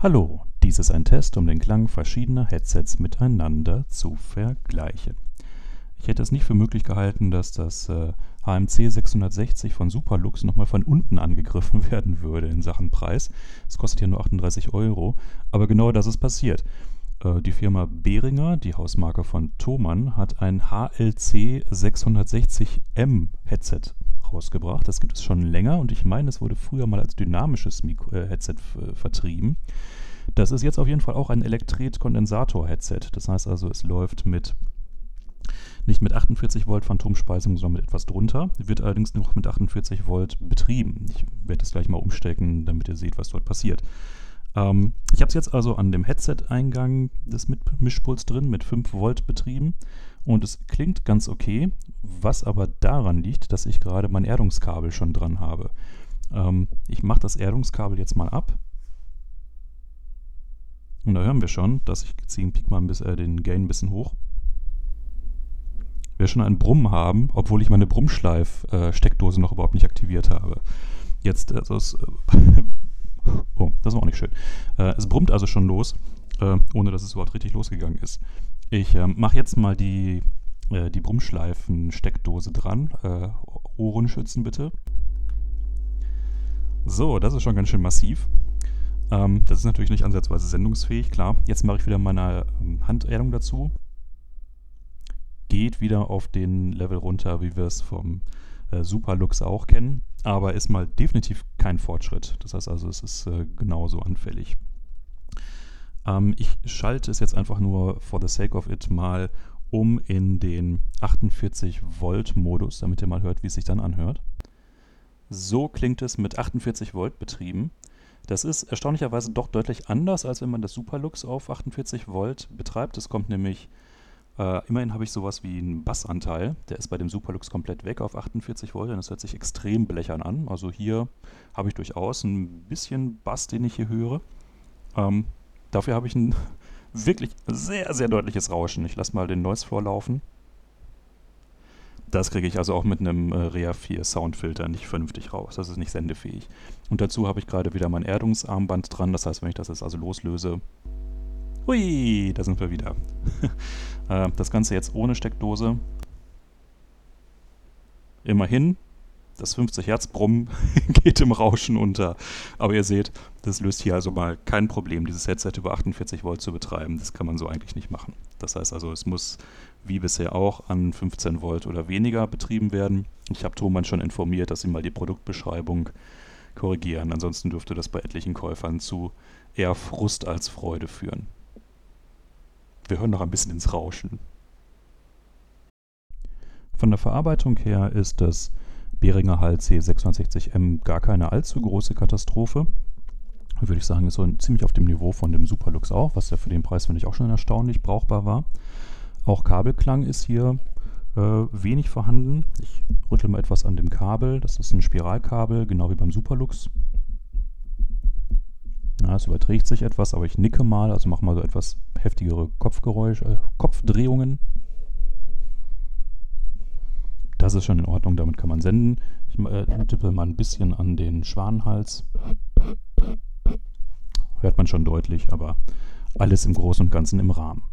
Hallo, dies ist ein Test, um den Klang verschiedener Headsets miteinander zu vergleichen. Ich hätte es nicht für möglich gehalten, dass das HMC 660 von Superlux nochmal von unten angegriffen werden würde in Sachen Preis. Es kostet ja nur 38 Euro, aber genau das ist passiert. Die Firma Behringer, die Hausmarke von Thomann, hat ein HLC 660M Headset rausgebracht. Das gibt es schon länger und ich meine, es wurde früher mal als dynamisches Headset vertrieben. Das ist jetzt auf jeden Fall auch ein Elektret-Kondensator-Headset. Das heißt also, es läuft nicht mit 48 Volt Phantomspeisung, sondern mit etwas drunter. Wird allerdings noch mit 48 Volt betrieben. Ich werde das gleich mal umstecken, damit ihr seht, was dort passiert. Ich habe es jetzt also an dem Headset-Eingang des Mischpuls drin mit 5 Volt betrieben und es klingt ganz okay, was aber daran liegt, dass ich gerade mein Erdungskabel schon dran habe. Ich mache das Erdungskabel jetzt mal ab und da hören wir schon, dass ich ziehe mal den Gain ein bisschen hoch. Wir schon ein Brummen haben, obwohl ich meine Brummschleif-Steckdose noch überhaupt nicht aktiviert habe. Jetzt, oh, das war auch nicht schön. Es brummt also schon los, ohne dass es überhaupt richtig losgegangen ist. Ich mache jetzt mal die Brummschleifen-Steckdose dran. Ohren schützen bitte. So, das ist schon ganz schön massiv. Das ist natürlich nicht ansatzweise sendungsfähig, klar. Jetzt mache ich wieder meine Handerdung dazu. Geht wieder auf den Level runter, wie wir es vom Superlux auch kennen, aber ist mal definitiv kein Fortschritt. Das heißt also, es ist genauso anfällig. Ich schalte es jetzt einfach nur for the sake of it mal um in den 48 Volt Modus, damit ihr mal hört, wie es sich dann anhört. So klingt es mit 48 Volt betrieben. Das ist erstaunlicherweise doch deutlich anders, als wenn man das Superlux auf 48 Volt betreibt. Es kommt nämlich immerhin habe ich sowas wie einen Bassanteil. Der ist bei dem Superlux komplett weg auf 48 Volt und das hört sich extrem blechern an. Also hier habe ich durchaus ein bisschen Bass, den ich hier höre. Dafür habe ich ein wirklich sehr, sehr deutliches Rauschen. Ich lasse mal den Noise Floor laufen. Das kriege ich also auch mit einem Rea 4 Soundfilter nicht vernünftig raus. Das ist nicht sendefähig. Und dazu habe ich gerade wieder mein Erdungsarmband dran. Das heißt, wenn ich das jetzt also loslöse, hui, da sind wir wieder. Das Ganze jetzt ohne Steckdose. Immerhin, das 50 Hertz Brummen geht im Rauschen unter. Aber ihr seht, das löst hier also mal kein Problem, dieses Headset über 48 Volt zu betreiben. Das kann man so eigentlich nicht machen. Das heißt also, es muss wie bisher auch an 15 Volt oder weniger betrieben werden. Ich habe Thomann schon informiert, dass sie mal die Produktbeschreibung korrigieren. Ansonsten dürfte das bei etlichen Käufern zu eher Frust als Freude führen. Wir hören noch ein bisschen ins Rauschen. Von der Verarbeitung her ist das Behringer HLC 660M gar keine allzu große Katastrophe. Würde ich sagen, ist so ziemlich auf dem Niveau von dem Superlux auch, was ja für den Preis, finde ich, auch schon erstaunlich brauchbar war. Auch Kabelklang ist hier wenig vorhanden. Ich rüttle mal etwas an dem Kabel. Das ist ein Spiralkabel, genau wie beim Superlux. Ja, es überträgt sich etwas, aber ich nicke mal, also mache mal so etwas heftigere Kopfdrehungen. Das ist schon in Ordnung, damit kann man senden. Ich tippe mal ein bisschen an den Schwanenhals. Hört man schon deutlich, aber alles im Großen und Ganzen im Rahmen.